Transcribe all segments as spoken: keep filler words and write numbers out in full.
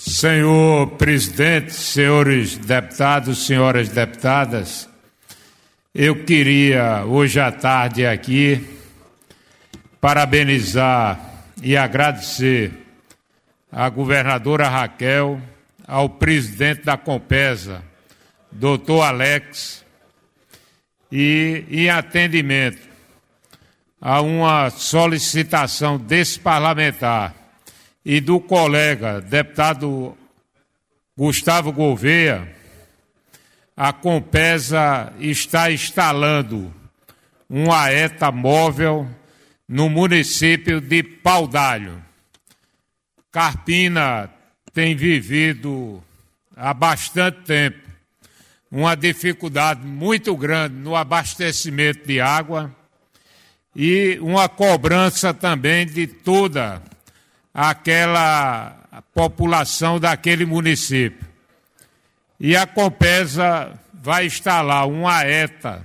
Senhor presidente, senhores deputados, senhoras deputadas, eu queria hoje à tarde aqui parabenizar e agradecer à governadora Raquel, ao presidente da Compesa, doutor Alex, e em atendimento a uma solicitação desse parlamentar e do colega deputado Gustavo Gouveia, a Compesa está instalando uma ETA móvel no município de Paudalho. Carpina tem vivido há bastante tempo uma dificuldade muito grande no abastecimento de água e uma cobrança também de toda aquela população daquele município. E a Compesa vai instalar uma ETA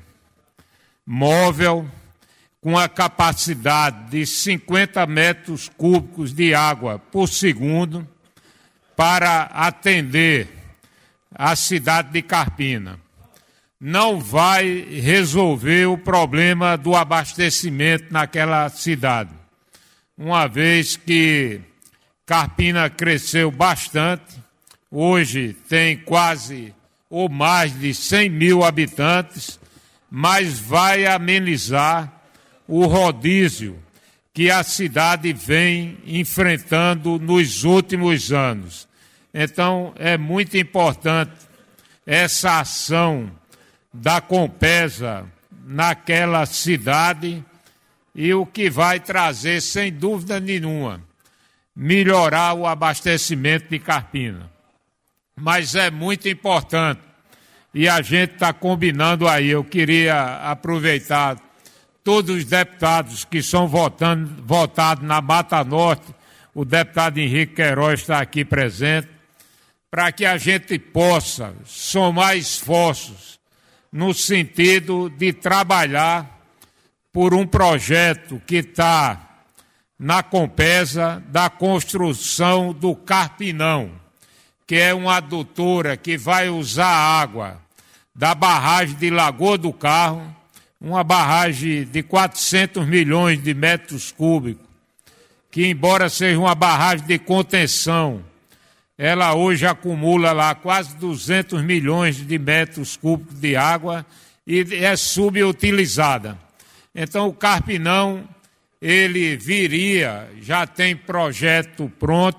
móvel com a capacidade de cinquenta metros cúbicos de água por segundo para atender a cidade de Carpina. Não vai resolver o problema do abastecimento naquela cidade, uma vez que Carpina cresceu bastante, hoje tem quase ou mais de cem mil habitantes, mas vai amenizar o rodízio que a cidade vem enfrentando nos últimos anos. Então, é muito importante essa ação da Compesa naquela cidade e o que vai trazer, sem dúvida nenhuma, melhorar o abastecimento de Carpina. Mas é muito importante e a gente está combinando aí. Eu queria aproveitar todos os deputados que são votando, votados na Mata Norte, o deputado Henrique Queiroz está aqui presente, para que a gente possa somar esforços no sentido de trabalhar por um projeto que está na Compesa da construção do Carpinão, que é uma adutora que vai usar a água da barragem de Lagoa do Carro, uma barragem de quatrocentos milhões de metros cúbicos, que embora seja uma barragem de contenção, ela hoje acumula lá quase duzentos milhões de metros cúbicos de água e é subutilizada. Então o Carpinão, ele viria, já tem projeto pronto,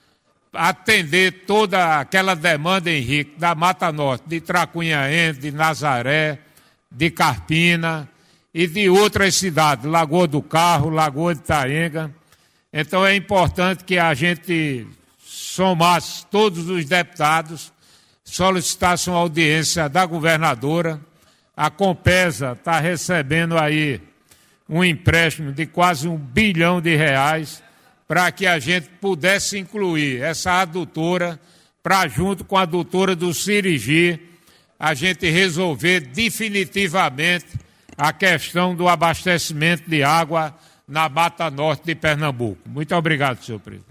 atender toda aquela demanda, Henrique, da Mata Norte, de Tracunhaém, de Nazaré, de Carpina e de outras cidades, Lagoa do Carro, Lagoa de Itaenga. Então é importante que a gente somasse todos os deputados, solicitasse uma audiência da governadora. A Compesa está recebendo aí um empréstimo de quase um bilhão de reais para que a gente pudesse incluir essa adutora para, junto com a adutora do Sirigi, a gente resolver definitivamente a questão do abastecimento de água na Mata Norte de Pernambuco. Muito obrigado, senhor presidente.